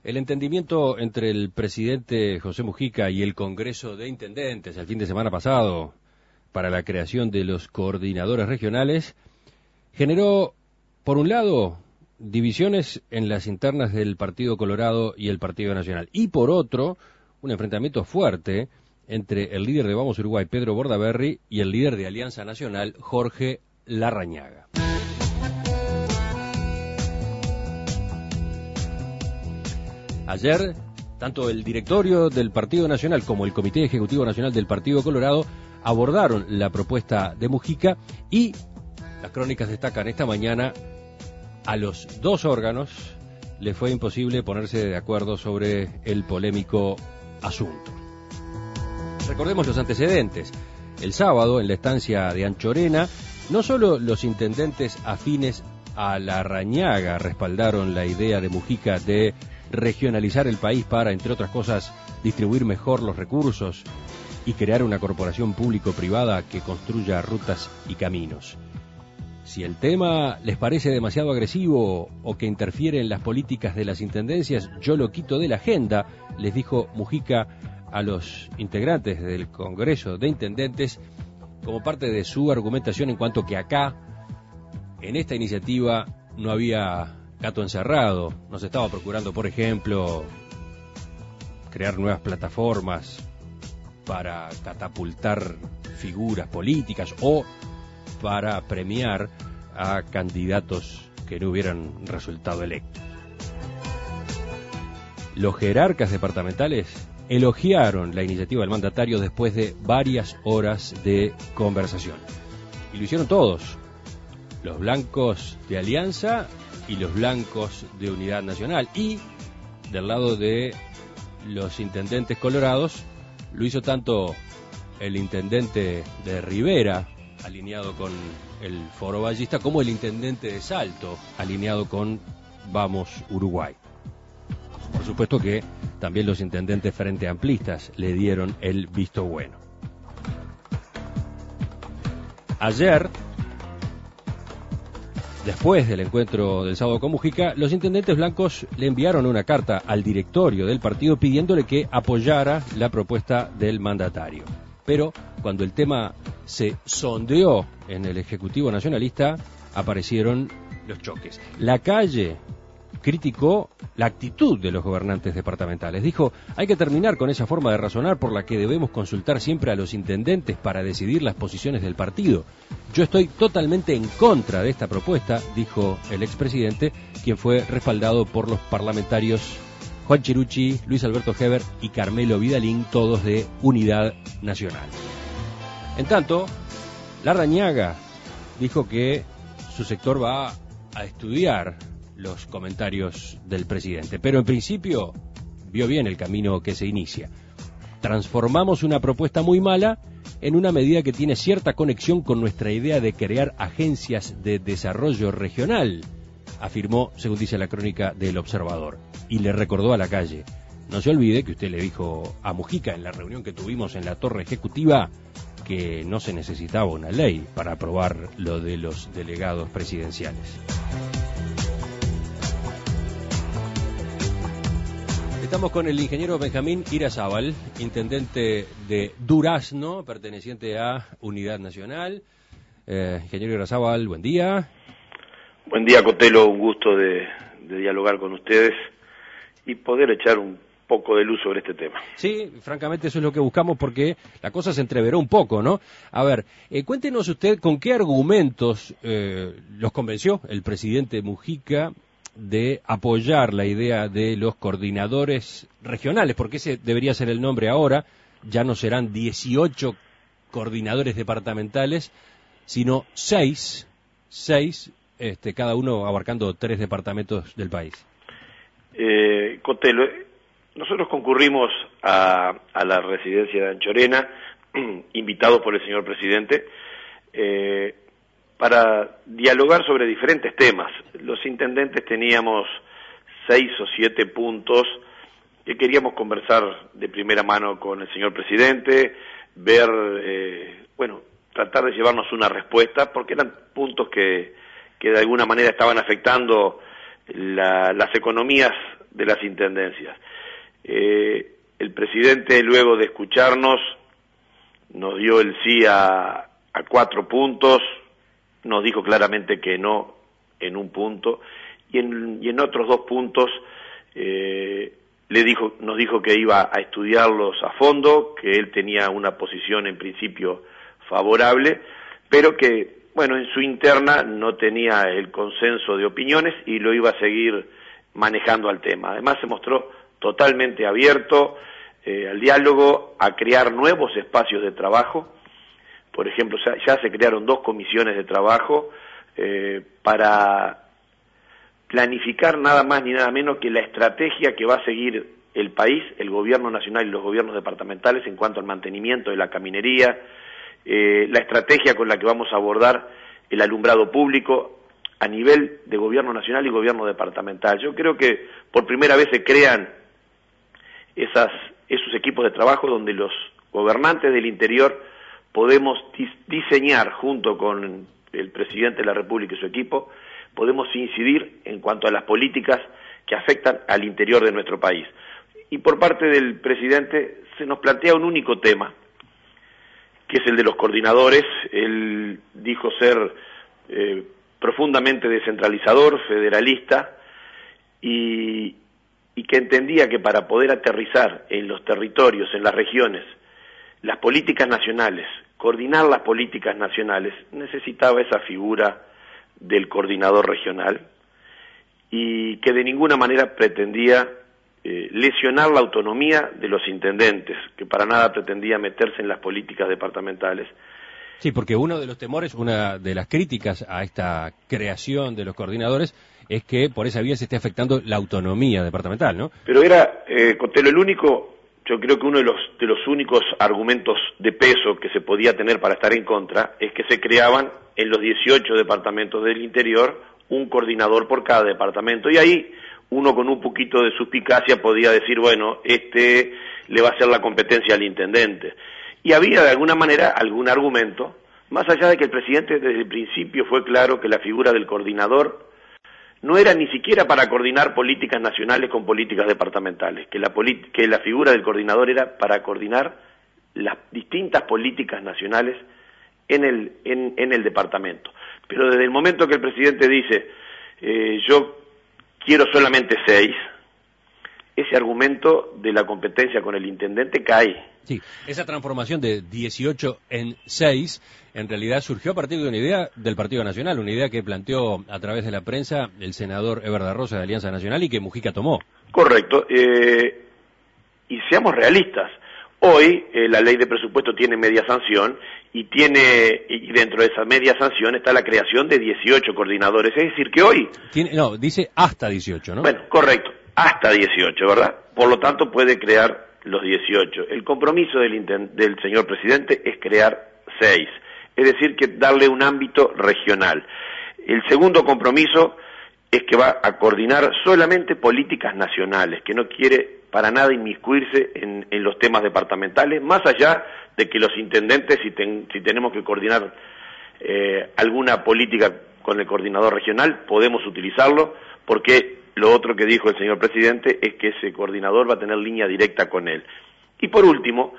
El entendimiento entre el presidente José Mujica y el Congreso de Intendentes el fin de semana pasado para la creación de los coordinadores regionales generó, por un lado, divisiones en las internas del Partido Colorado y el Partido Nacional, y por otro, un enfrentamiento fuerte entre el líder de Vamos Uruguay, Pedro Bordaberry, y el líder de Alianza Nacional, Jorge Larrañaga. Ayer, tanto el directorio del Partido Nacional como el Comité Ejecutivo Nacional del Partido Colorado abordaron la propuesta de Mujica y las crónicas destacan esta mañana a los dos órganos les fue imposible ponerse de acuerdo sobre el polémico asunto. Recordemos los antecedentes. El sábado, en la estancia de Anchorena, no solo los intendentes afines a Larrañaga respaldaron la idea de Mujica de regionalizar el país para, entre otras cosas, distribuir mejor los recursos y crear una corporación público-privada que construya rutas y caminos. Si el tema les parece demasiado agresivo o que interfiere en las políticas de las intendencias, yo lo quito de la agenda, les dijo Mujica a los integrantes del Congreso de Intendentes como parte de su argumentación en cuanto que acá, en esta iniciativa, no había gato encerrado, no se estaba procurando, por ejemplo, crear nuevas plataformas para catapultar figuras políticas o para premiar a candidatos que no hubieran resultado electos. Los jerarcas departamentales elogiaron la iniciativa del mandatario después de varias horas de conversación. Y lo hicieron todos, los blancos de Alianza y los blancos de Unidad Nacional. Y del lado de los intendentes colorados, lo hizo tanto el intendente de Rivera, alineado con el Foro Ballista, como el intendente de Salto, alineado con Vamos Uruguay. Por supuesto que también los intendentes frente amplistas le dieron el visto bueno. Ayer, después del encuentro del sábado con Mujica, los intendentes blancos le enviaron una carta al directorio del partido pidiéndole que apoyara la propuesta del mandatario. Pero cuando el tema se sondeó en el Ejecutivo Nacionalista, aparecieron los choques. La Calle criticó la actitud de los gobernantes departamentales. Dijo, hay que terminar con esa forma de razonar por la que debemos consultar siempre a los intendentes para decidir las posiciones del partido. Yo estoy totalmente en contra de esta propuesta, dijo el expresidente, quien fue respaldado por los parlamentarios Juan Chirucci, Luis Alberto Heber y Carmelo Vidalín, todos de Unidad Nacional. En tanto, Larrañaga dijo que su sector va a estudiar los comentarios del presidente, pero en principio vio bien el camino que se inicia. Transformamos una propuesta muy mala en una medida que tiene cierta conexión con nuestra idea de crear agencias de desarrollo regional, afirmó, según dice la crónica del Observador, y le recordó a la Calle, no se olvide que usted le dijo a Mujica en la reunión que tuvimos en la Torre Ejecutiva que no se necesitaba una ley para aprobar lo de los delegados presidenciales. Estamos con el ingeniero Benjamín Irazábal, intendente de Durazno, perteneciente a Unidad Nacional. Ingeniero Irazábal, buen día. Buen día, Cotelo, un gusto de dialogar con ustedes y poder echar un poco de luz sobre este tema. Sí, francamente eso es lo que buscamos porque la cosa se entreveró un poco, ¿no? A ver, cuéntenos usted con qué argumentos los convenció el presidente Mujica de apoyar la idea de los coordinadores regionales, porque ese debería ser el nombre ahora, ya no serán 18 coordinadores departamentales, sino 6, cada uno abarcando 3 departamentos del país. Cotelo, nosotros concurrimos a la residencia de Anchorena, invitados por el señor presidente, para dialogar sobre diferentes temas. Los intendentes teníamos 6 o 7 puntos que queríamos conversar de primera mano con el señor presidente, ver, tratar de llevarnos una respuesta, porque eran puntos que de alguna manera estaban afectando las economías de las intendencias. El presidente, luego de escucharnos, nos dio el sí a 4 puntos, nos dijo claramente que no en un punto, y en otros 2 puntos nos dijo que iba a estudiarlos a fondo, que él tenía una posición en principio favorable, pero que, bueno, en su interna no tenía el consenso de opiniones y lo iba a seguir manejando al tema. Además se mostró totalmente abierto al diálogo, a crear nuevos espacios de trabajo. Por ejemplo, ya se crearon 2 comisiones de trabajo para planificar nada más ni nada menos que la estrategia que va a seguir el país, el gobierno nacional y los gobiernos departamentales en cuanto al mantenimiento de la caminería, la estrategia con la que vamos a abordar el alumbrado público a nivel de gobierno nacional y gobierno departamental. Yo creo que por primera vez se crean esos equipos de trabajo donde los gobernantes del interior podemos diseñar junto con el presidente de la República y su equipo, podemos incidir en cuanto a las políticas que afectan al interior de nuestro país. Y por parte del presidente se nos plantea un único tema, que es el de los coordinadores. Él dijo ser profundamente descentralizador, federalista, y que entendía que para poder aterrizar en los territorios, en las regiones, las políticas nacionales, coordinar las políticas nacionales, necesitaba esa figura del coordinador regional, y que de ninguna manera pretendía lesionar la autonomía de los intendentes, que para nada pretendía meterse en las políticas departamentales. Sí, porque uno de los temores, una de las críticas a esta creación de los coordinadores es que por esa vía se esté afectando la autonomía departamental, ¿no? Pero era, Cotelo, el único, yo creo que uno de los únicos argumentos de peso que se podía tener para estar en contra es que se creaban en los 18 departamentos del interior un coordinador por cada departamento, y ahí uno con un poquito de suspicacia podía decir, bueno, le va a hacer la competencia al intendente. Y había de alguna manera algún argumento, más allá de que el presidente desde el principio fue claro que la figura del coordinador no era ni siquiera para coordinar políticas nacionales con políticas departamentales, que la figura del coordinador era para coordinar las distintas políticas nacionales en el departamento. Pero desde el momento que el presidente dice, yo quiero solamente 6, ese argumento de la competencia con el intendente cae. Sí, esa transformación de 18 en 6 en realidad surgió a partir de una idea del Partido Nacional, una idea que planteó a través de la prensa el senador Eber da Rosa de Alianza Nacional y que Mujica tomó. Correcto, y seamos realistas. Hoy la ley de presupuesto tiene media sanción y dentro de esa media sanción está la creación de 18 coordinadores, es decir que hoy... dice hasta 18, ¿no? Bueno, correcto, hasta 18, ¿verdad? Por lo tanto puede crear los 18. El compromiso del señor presidente es crear 6, es decir que darle un ámbito regional. El segundo compromiso es que va a coordinar solamente políticas nacionales, que no quiere para nada inmiscuirse en los temas departamentales, más allá de que los intendentes, si tenemos que coordinar alguna política con el coordinador regional, podemos utilizarlo, porque lo otro que dijo el señor presidente es que ese coordinador va a tener línea directa con él. Y por último,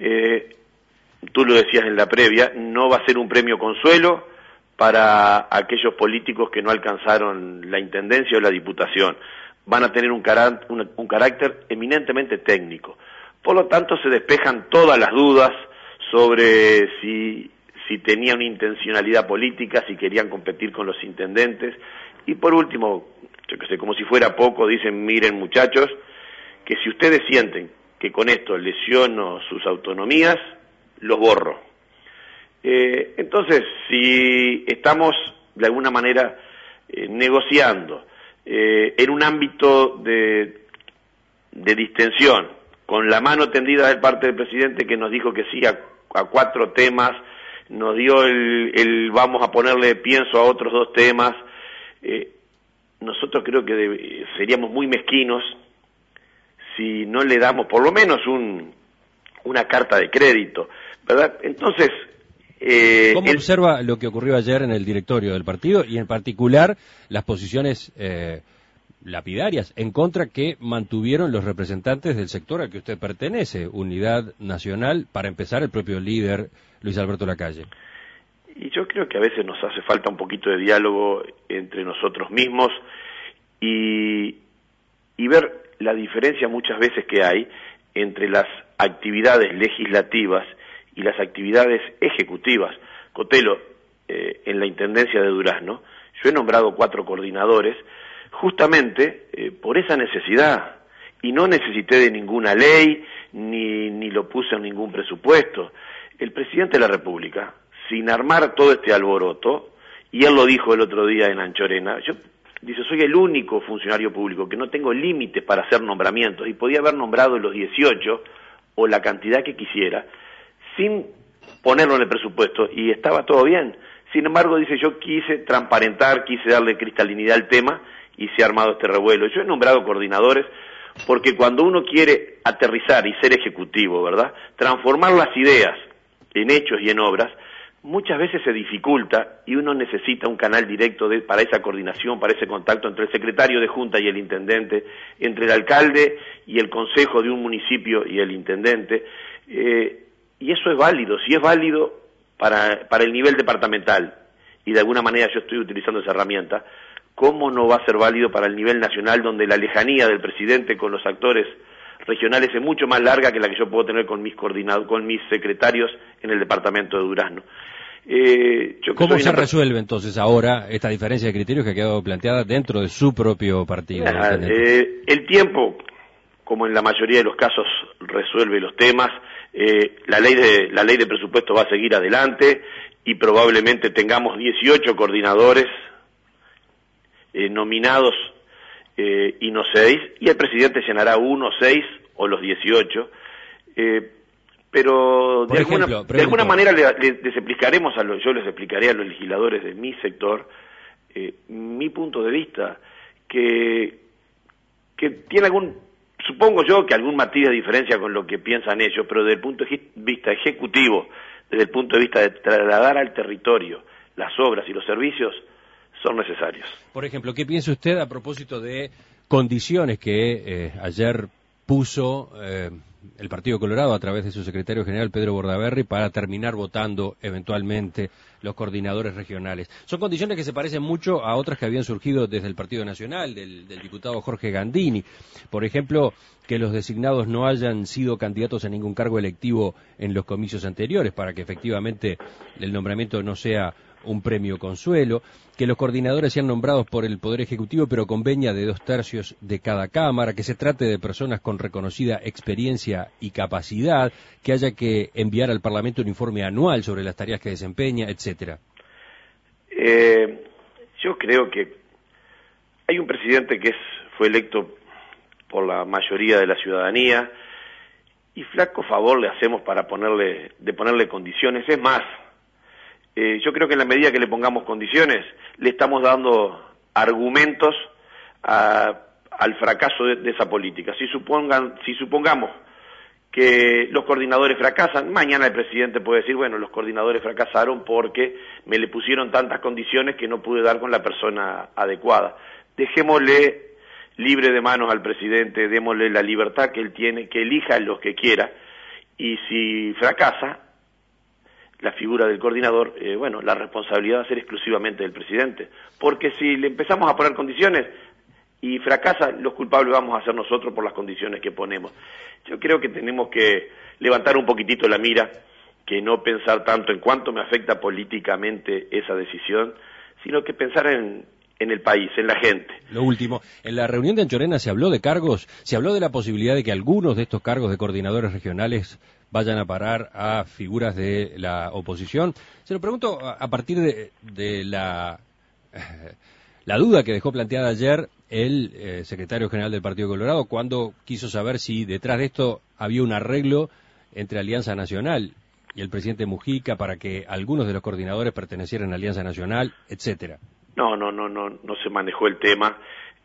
tú lo decías en la previa, no va a ser un premio consuelo para aquellos políticos que no alcanzaron la intendencia o la diputación. Van a tener un carácter eminentemente técnico. Por lo tanto, se despejan todas las dudas sobre si tenían una intencionalidad política, si querían competir con los intendentes. Y por último, yo que sé, como si fuera poco, dicen, miren muchachos, que si ustedes sienten que con esto lesiono sus autonomías, los borro. Entonces, si estamos de alguna manera negociando en un ámbito de distensión, con la mano tendida de parte del presidente que nos dijo que sí a 4 temas, nos dio el vamos a ponerle pienso a otros 2 temas, nosotros creo que seríamos muy mezquinos si no le damos por lo menos una carta de crédito, ¿verdad? Entonces... ¿Cómo observa lo que ocurrió ayer en el directorio del partido y en particular las posiciones lapidarias en contra que mantuvieron los representantes del sector al que usted pertenece, Unidad Nacional, para empezar el propio líder Luis Alberto Lacalle. Y yo creo que a veces nos hace falta un poquito de diálogo entre nosotros mismos y ver la diferencia muchas veces que hay entre las actividades legislativas y las actividades ejecutivas. Cotelo, en la Intendencia de Durazno, yo he nombrado 4 coordinadores justamente por esa necesidad, y no necesité de ninguna ley, ni lo puse en ningún presupuesto. El presidente de la República, sin armar todo este alboroto, y él lo dijo el otro día en Anchorena, dice, soy el único funcionario público que no tengo límites para hacer nombramientos, y podía haber nombrado los 18 o la cantidad que quisiera, sin ponerlo en el presupuesto, y estaba todo bien. Sin embargo, dice, yo quise transparentar, quise darle cristalinidad al tema, y se ha armado este revuelo. Yo he nombrado coordinadores porque cuando uno quiere aterrizar y ser ejecutivo, ¿verdad?, transformar las ideas en hechos y en obras, muchas veces se dificulta y uno necesita un canal directo para esa coordinación, para ese contacto entre el secretario de Junta y el intendente, entre el alcalde y el consejo de un municipio y el intendente, y eso es válido. Si es válido para el nivel departamental, y de alguna manera yo estoy utilizando esa herramienta, ¿cómo no va a ser válido para el nivel nacional, donde la lejanía del presidente con los actores regionales es mucho más larga que la que yo puedo tener con mis secretarios en el departamento de Durazno? ¿Cómo se resuelve entonces ahora esta diferencia de criterios que ha quedado planteada dentro de su propio partido? El tiempo, como en la mayoría de los casos, resuelve los temas. La ley de presupuesto va a seguir adelante y probablemente tengamos 18 coordinadores nominados y no 6, y el presidente llenará 1, 6 o los 18, pero de alguna manera les explicaremos yo les explicaré a los legisladores de mi sector mi punto de vista, que tiene supongo yo que algún matiz de diferencia con lo que piensan ellos, pero desde el punto de vista ejecutivo, desde el punto de vista de trasladar al territorio las obras y los servicios, son necesarios. Por ejemplo, ¿qué piensa usted a propósito de condiciones que ayer puso el Partido Colorado a través de su secretario general Pedro Bordaberry para terminar votando eventualmente los coordinadores regionales? Son condiciones que se parecen mucho a otras que habían surgido desde el Partido Nacional, del diputado Jorge Gandini. Por ejemplo, que los designados no hayan sido candidatos a ningún cargo electivo en los comicios anteriores, para que efectivamente el nombramiento no sea un premio consuelo, que los coordinadores sean nombrados por el Poder Ejecutivo pero con venia de 2/3 de cada Cámara, que se trate de personas con reconocida experiencia y capacidad, que haya que enviar al Parlamento un informe anual sobre las tareas que desempeña, etcétera. Yo creo que hay un presidente que fue electo por la mayoría de la ciudadanía, y flaco favor le hacemos para ponerle condiciones. Es más, yo creo que en la medida que le pongamos condiciones, le estamos dando argumentos al fracaso de esa política. Si supongamos que los coordinadores fracasan, mañana el presidente puede decir, bueno, los coordinadores fracasaron porque me le pusieron tantas condiciones que no pude dar con la persona adecuada. Dejémosle libre de manos al presidente, démosle la libertad que él tiene, que elija los que quiera, y si fracasa la figura del coordinador, bueno, la responsabilidad va a ser exclusivamente del presidente, porque si le empezamos a poner condiciones y fracasa, los culpables vamos a ser nosotros por las condiciones que ponemos. Yo creo que tenemos que levantar un poquitito la mira, que no pensar tanto en cuánto me afecta políticamente esa decisión, sino que pensar en el país, en la gente. Lo último, en la reunión de Anchorena se habló de cargos, se habló de la posibilidad de que algunos de estos cargos de coordinadores regionales vayan a parar a figuras de la oposición. Se lo pregunto a partir de la duda que dejó planteada ayer el secretario general del Partido Colorado, cuando quiso saber si detrás de esto había un arreglo entre Alianza Nacional y el presidente Mujica para que algunos de los coordinadores pertenecieran a Alianza Nacional, etcétera. No se manejó el tema,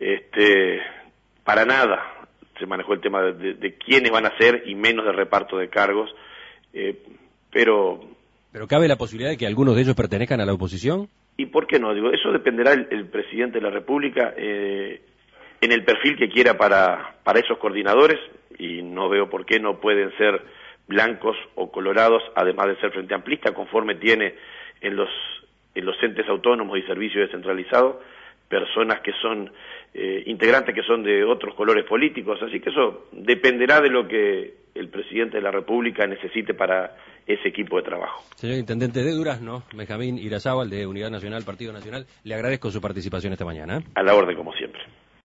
para nada se manejó el tema de quiénes van a ser y menos de reparto de cargos, pero ¿cabe la posibilidad de que algunos de ellos pertenezcan a la oposición? ¿Y por qué no? Digo, eso dependerá el presidente de la República en el perfil que quiera para esos coordinadores, y no veo por qué no pueden ser blancos o colorados, además de ser frente amplista, conforme tiene en los entes autónomos y servicios descentralizados, personas que son integrantes que son de otros colores políticos, así que eso dependerá de lo que el presidente de la República necesite para ese equipo de trabajo. Señor Intendente de Durazno, Benjamín Irazábal, de Unidad Nacional, Partido Nacional, le agradezco su participación esta mañana. A la orden, como siempre.